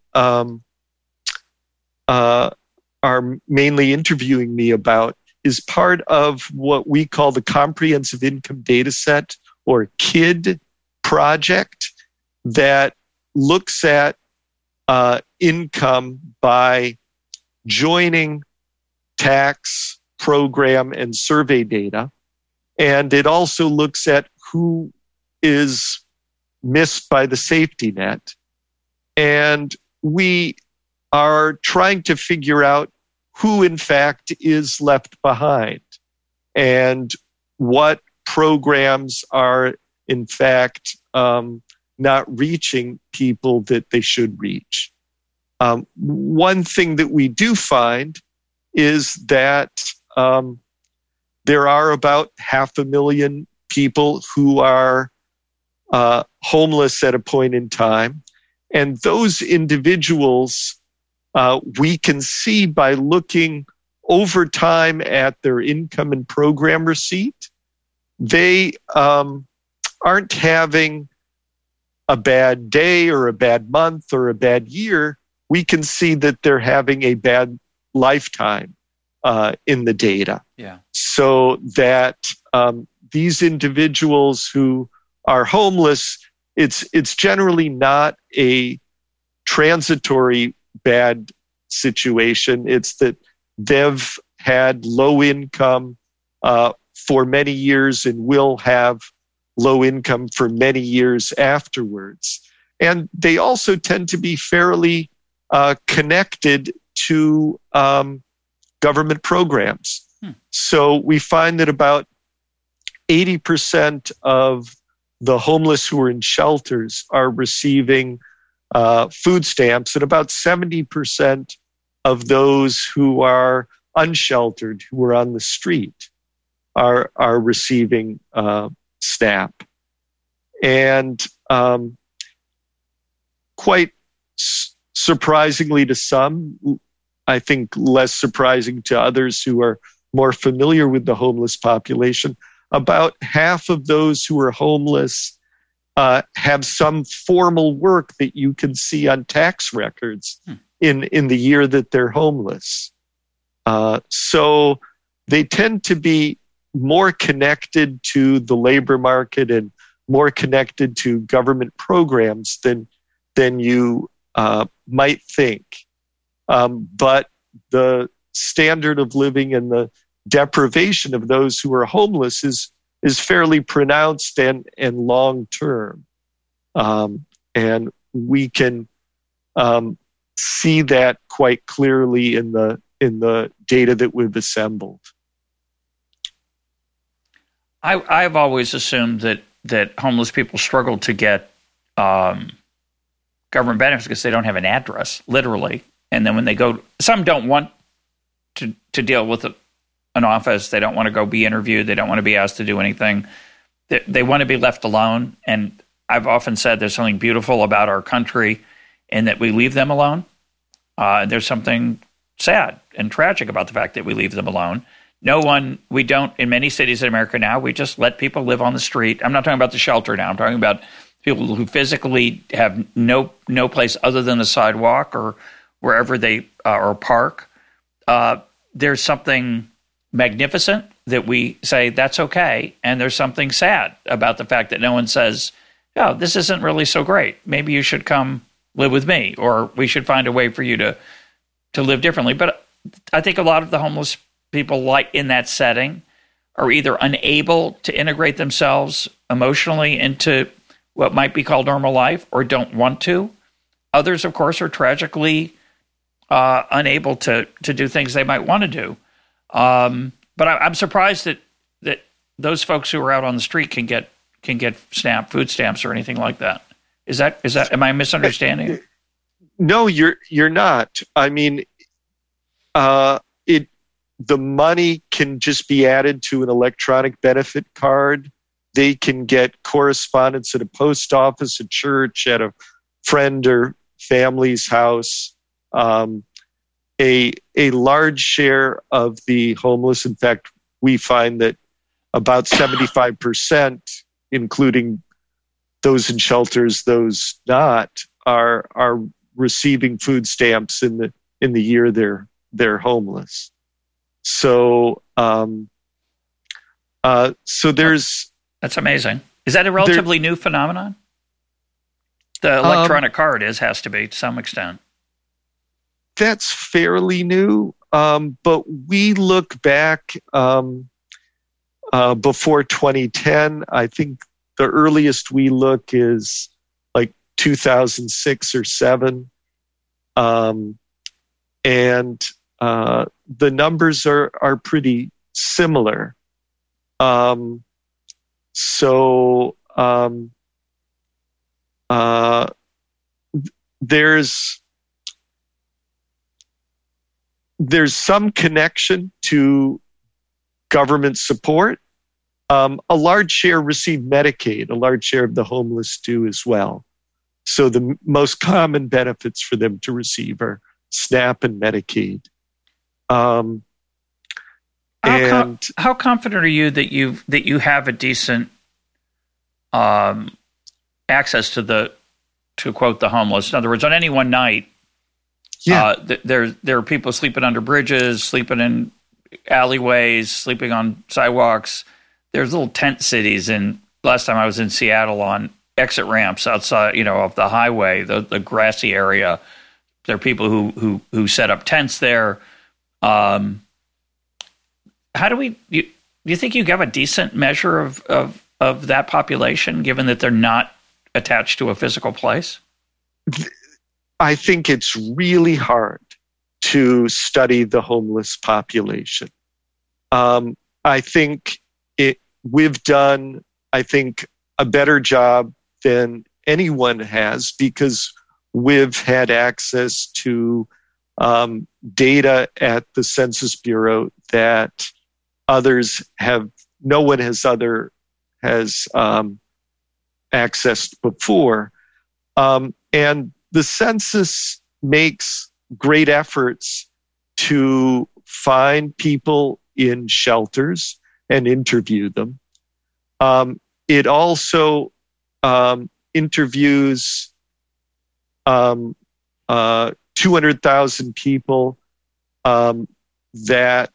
B: are mainly interviewing me about is part of what we call the Comprehensive Income Data Set, or KID project, that looks at income by joining tax, program, and survey data. And it also looks at who is missed by the safety net. And we are trying to figure out who, in fact, is left behind and what programs are, in fact, not reaching people that they should reach. One thing that we do find is that there are about 500,000 people who are homeless at a point in time. And those individuals, we can see by looking over time at their income and program receipt, they aren't having a bad day or a bad month or a bad year. We can see that they're having a bad lifetime in the data.
A: Yeah.
B: So that these individuals who are homeless, it's generally not a transitory bad situation. It's that they've had low income for many years and will have low income for many years afterwards. And they also tend to be fairly connected to government programs. So we find that about 80% of the homeless who are in shelters are receiving food stamps, and about 70% of those who are unsheltered, who are on the street, are receiving SNAP. And quite surprisingly to some, I think less surprising to others who are more familiar with the homeless population, about half of those who are homeless have some formal work that you can see on tax records in the year that they're homeless. So they tend to be more connected to the labor market and more connected to government programs than you might think. But the standard of living and the deprivation of those who are homeless is fairly pronounced and long term. And we can see that quite clearly in the data that we've assembled.
A: I've always assumed that homeless people struggle to get government benefits because they don't have an address, literally. And then when they go, some don't want to deal with an office. They don't want to go be interviewed. They don't want to be asked to do anything. They want to be left alone. And I've often said there's something beautiful about our country in that we leave them alone. There's something sad and tragic about the fact that we leave them alone. We don't, in many cities in America now, we just let people live on the street. I'm not talking about the shelter now. I'm talking about people who physically have no place other than the sidewalk or wherever they or park. There's something magnificent that we say that's okay, and there's something sad about the fact that no one says, "Oh, this isn't really so great. Maybe you should come live with me, or we should find a way for you to live differently." But I think a lot of the homeless people like in that setting are either unable to integrate themselves emotionally into what might be called normal life or don't want to. Others, of course, are tragically unable to do things they might want to do. But I'm surprised that those folks who are out on the street can get SNAP food stamps or anything like that. Is that am I misunderstanding?
B: No, you're not. I mean, the money can just be added to an electronic benefit card. They can get correspondence at a post office, a church, at a friend or family's house. A large share of the homeless, in fact, we find that about 75%, including those in shelters, those not, are receiving food stamps in the year they're homeless. So there's
A: that's amazing. Is that a relatively new phenomenon? The electronic card has to be to some extent.
B: That's fairly new, but we look back before 2010. I think the earliest we look is like 2006 or 7, and the numbers are pretty similar. There's some connection to government support. A large share receive Medicaid. A large share of the homeless do as well. So the most common benefits for them to receive are SNAP and Medicaid.
A: How confident are you that you have a decent access to quote the homeless? In other words, on any one night, there are people sleeping under bridges, sleeping in alleyways, sleeping on sidewalks. There's little tent cities. And last time I was in Seattle on exit ramps outside, of the highway, the grassy area. There are people who set up tents there. How do you think you have a decent measure of of that population, given that they're not attached to a physical place?
B: I think it's really hard to study the homeless population. I think we've done, I think, a better job than anyone has because we've had access to data at the Census Bureau that no one has accessed before. And the census makes great efforts to find people in shelters and interview them. It also interviews 200,000 people that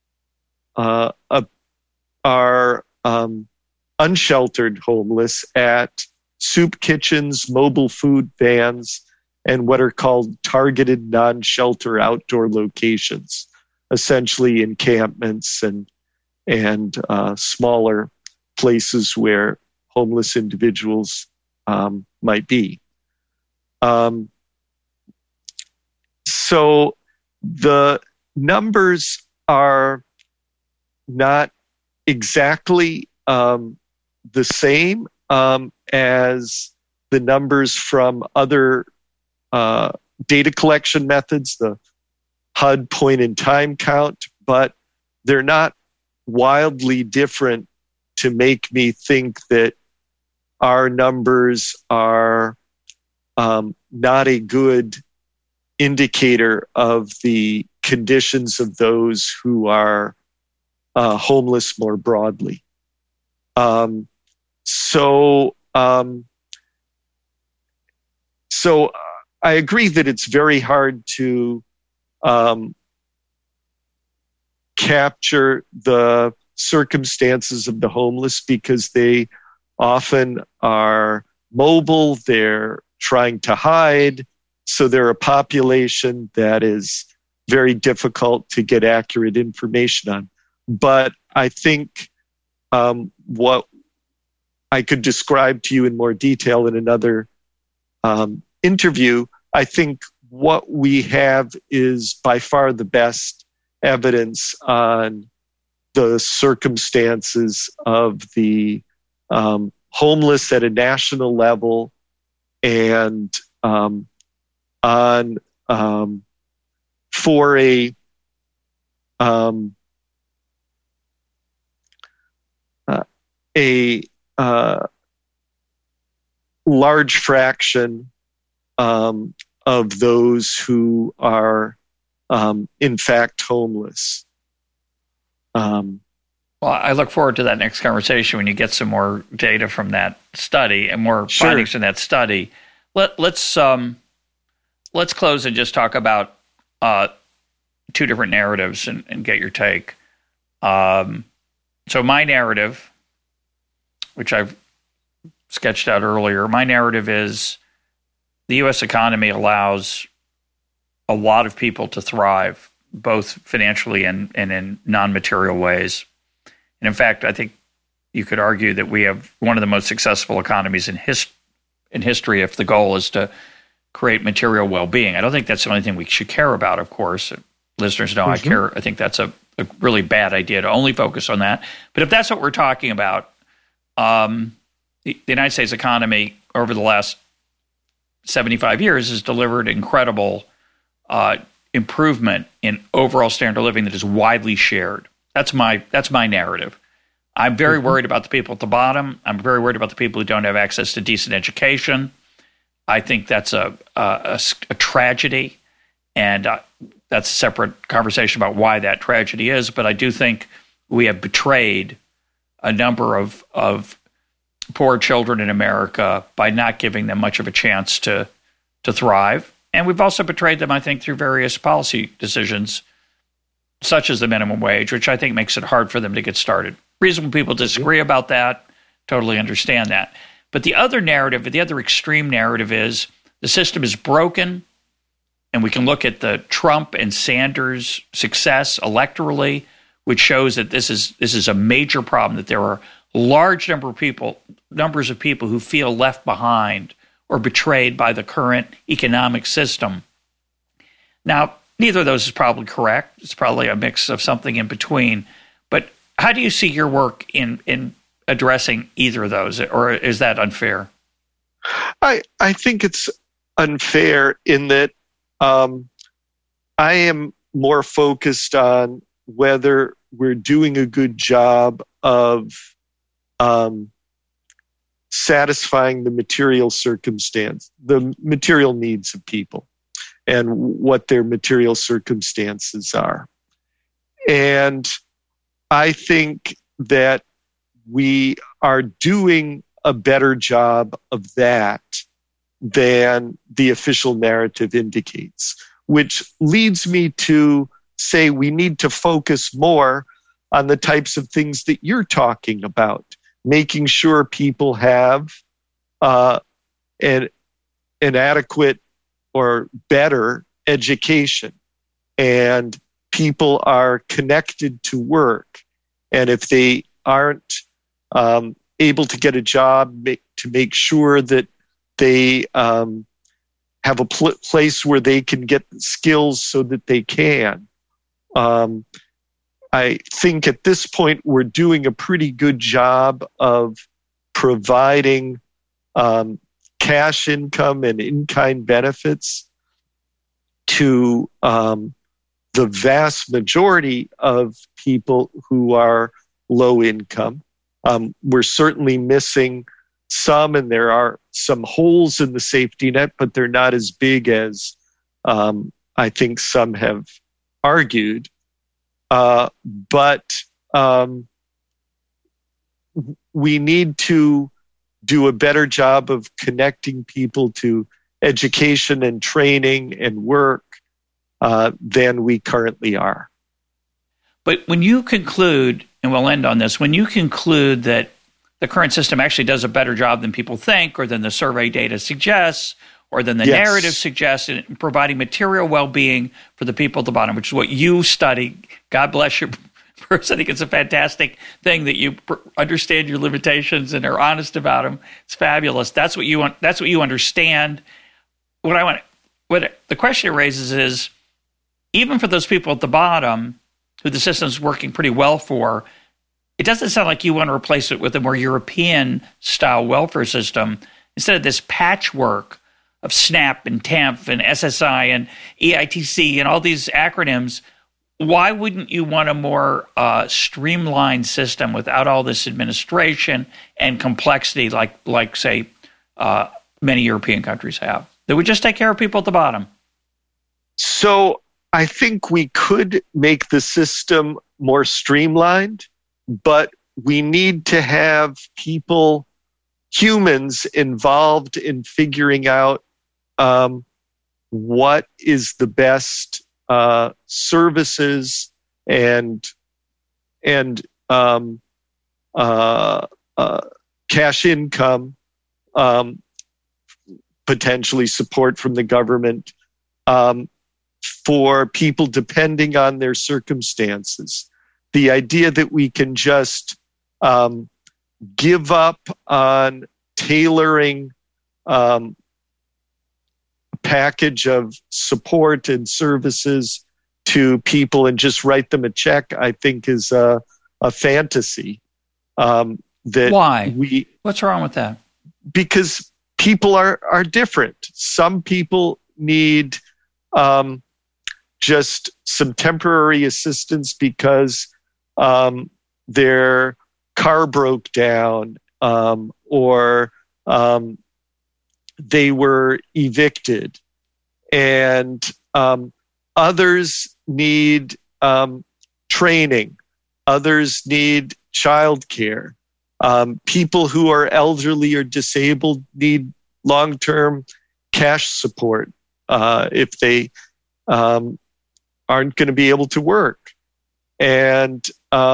B: are unsheltered homeless at soup kitchens, mobile food vans, and what are called targeted non-shelter outdoor locations, essentially encampments and smaller places where homeless individuals might be. So the numbers are not exactly the same as the numbers from other data collection methods, the HUD point-in-time count, but they're not wildly different to make me think that our numbers are not a good indicator of the conditions of those who are homeless more broadly. So I agree that it's very hard to capture the circumstances of the homeless because they often are mobile, they're trying to hide, so they're a population that is very difficult to get accurate information on. But I think what I could describe to you in more detail in another interview, I think what we have is by far the best evidence on the circumstances of the homeless at a national level and for a large fraction of those who are in fact homeless.
A: Well, I look forward to that next conversation when you get some more data from that study and more findings from that study. Let's close and just talk about two different narratives and get your take. So my narrative, which I've sketched out earlier, my narrative is the U.S. economy allows a lot of people to thrive, both financially and in non-material ways. And in fact, I think you could argue that we have one of the most successful economies in history if the goal is to create material well-being. I don't think that's the only thing we should care about, of course. Listeners know I care. I think that's a really bad idea to only focus on that. But if that's what we're talking about, the United States economy over the last 75 years has delivered incredible improvement in overall standard of living that is widely shared. That's my narrative. I'm very worried about the people at the bottom. I'm very worried about the people who don't have access to decent education. I think that's a tragedy, and that's a separate conversation about why that tragedy is. But I do think we have betrayed a number of poor children in America by not giving them much of a chance to thrive. And we've also betrayed them, I think, through various policy decisions, such as the minimum wage, which I think makes it hard for them to get started. Reasonable people disagree about that, totally understand that. But the other narrative, the other extreme narrative is the system is broken, and we can look at the Trump and Sanders success electorally, which shows that this is a major problem, that there are large numbers of people who feel left behind or betrayed by the current economic system. Now, neither of those is probably correct. It's probably a mix of something in between. But how do you see your work in addressing either of those, or is that unfair?
B: I think it's unfair in that I am more focused on whether we're doing a good job of satisfying the material needs of people and what their material circumstances are. And I think that we are doing a better job of that than the official narrative indicates, which leads me to say we need to focus more on the types of things that you're talking about, making sure people have an adequate or better education and people are connected to work. And if they aren't able to get a job, to make sure that they have a place where they can get skills so that they can. I think at this point we're doing a pretty good job of providing cash income and in-kind benefits to the vast majority of people who are low income. We're certainly missing some, and there are some holes in the safety net, but they're not as big as I think some have argued. But we need to do a better job of connecting people to education and training and work than we currently are.
A: But when you conclude, and we'll end on this, when you conclude that the current system actually does a better job than people think, or than the survey data suggests, or than the narrative suggests, in providing material well-being for the people at the bottom, which is what you study. God bless you. I think it's a fantastic thing that you understand your limitations and are honest about them. It's fabulous. That's what you want. That's what you understand. What the question it raises is, even for those people at the bottom who the system's working pretty well for, it doesn't sound like you want to replace it with a more European-style welfare system. Instead of this patchwork of SNAP and TANF and SSI and EITC and all these acronyms, why wouldn't you want a more streamlined system without all this administration and complexity like say, many European countries have, that would just take care of people at the bottom?
B: So I think we could make the system more streamlined, but we need to have humans involved in figuring out what is the best services and cash income, potentially support from the government for people depending on their circumstances. The idea that we can just give up on tailoring a package of support and services to people and just write them a check, I think is a fantasy.
A: Why? What's wrong with that?
B: Because people are different. Some people need just some temporary assistance because their car broke down or they were evicted. And others need training. Others need childcare. People who are elderly or disabled need long-term cash support if they aren't going to be able to work. And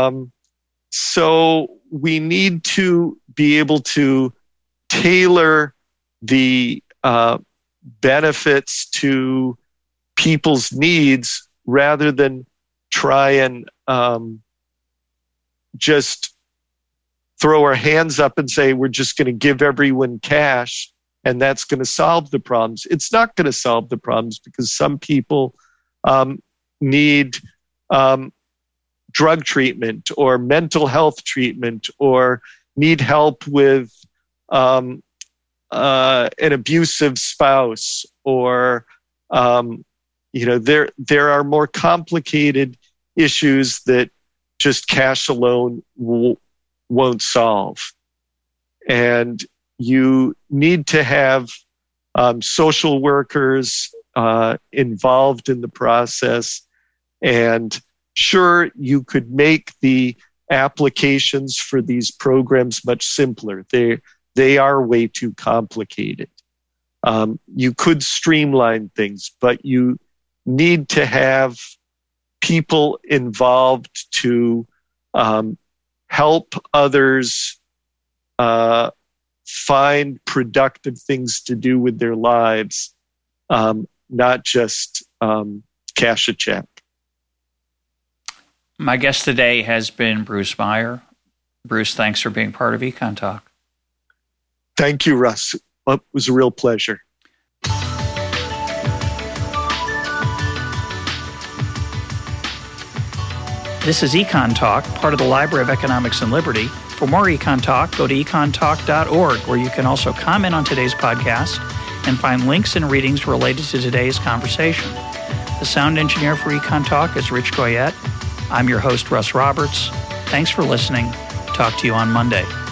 B: so we need to be able to tailor the benefits to people's needs rather than try and just throw our hands up and say we're just going to give everyone cash and that's going to solve the problems. It's not going to solve the problems because some people need drug treatment or mental health treatment or need help with an abusive spouse or there are more complicated issues that just cash alone won't solve. And you need to have social workers involved in the process. And sure, you could make the applications for these programs much simpler. They are way too complicated. You could streamline things, but you need to have people involved to help others find productive things to do with their lives, not just cash a check.
A: My guest today has been Bruce Meyer. Bruce, thanks for being part of Econ Talk.
B: Thank you, Russ. It was a real pleasure.
A: This is Econ Talk, part of the Library of Economics and Liberty. For more Econ Talk, go to econtalk.org, where you can also comment on today's podcast and find links and readings related to today's conversation. The sound engineer for Econ Talk is Rich Goyette. I'm your host, Russ Roberts. Thanks for listening. Talk to you on Monday.